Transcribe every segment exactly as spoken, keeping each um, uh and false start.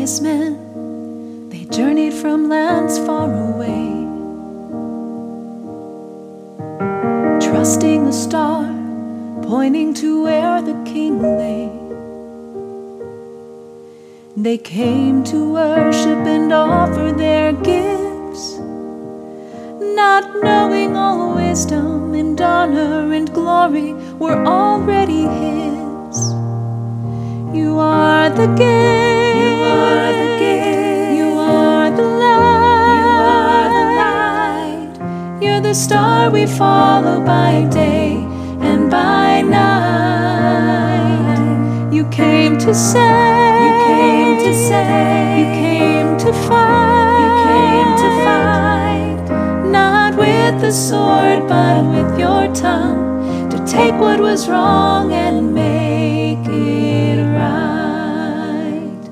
wise men, they journeyed from lands far away, trusting a star pointing to where the king lay. They came to worship and offer their gifts, not knowing all wisdom and honor and glory were already his. You are the gift, you are the gift, you are the light, you are the light. You're the star we follow by day and by night. You came to save, you came to save, you came to fight, you came to fight. Not with the sword, but with your tongue, to take what was wrong and make it right.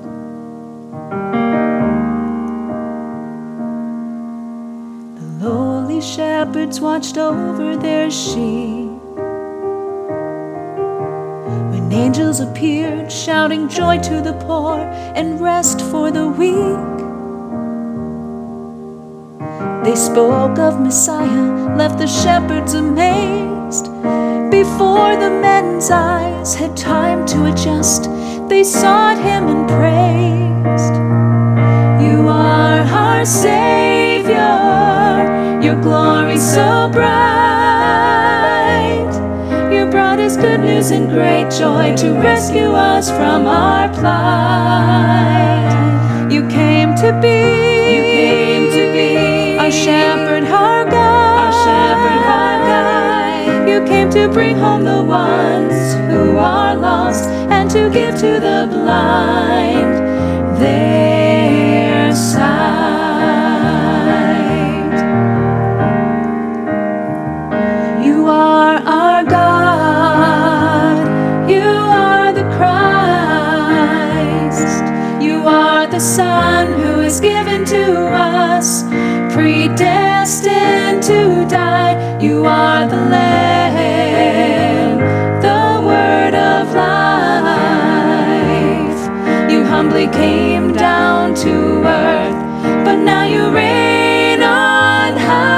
The lowly shepherds watched over their sheep when angels appeared, shouting joy to the poor and rest for the weak. They spoke of Messiah, left the shepherds amazed. Before the men's eyes had time to adjust, they sought him and praised. You are our Savior, your glory so bright. You brought us good news and great joy to rescue us from our plight. You came to be, you came to be our shepherd, our guide, our shepherd, our guide. You came to bring home the ones who are lost and to give to the blind their sight. You are our God, you are the Christ, you are the Son who is given to us, predestined to die. You are the Lamb, the Word of life. You humbly came down to earth, but now you reign on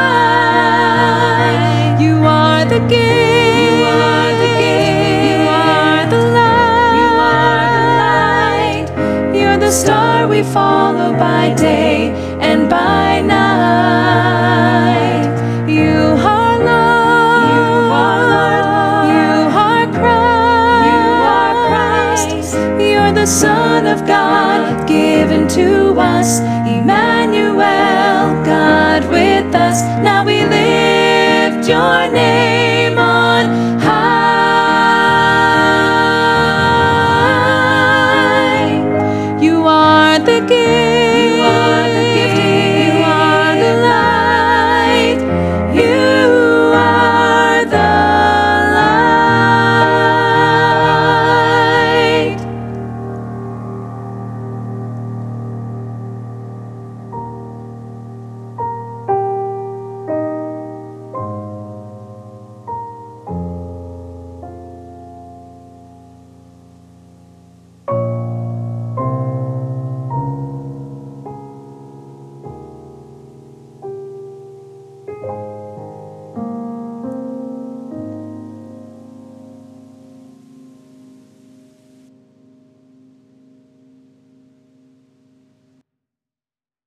high. You are the gift, you are the gift, you are the light, you are the light. You're the star we follow by day and by night. You are Lord, you are Lord, you are Christ, you are Christ. You're the Son of God, given to us, Emmanuel, God with us. Now we lift your name on high. You are the gift, you are the gift, you are the light, you are the light.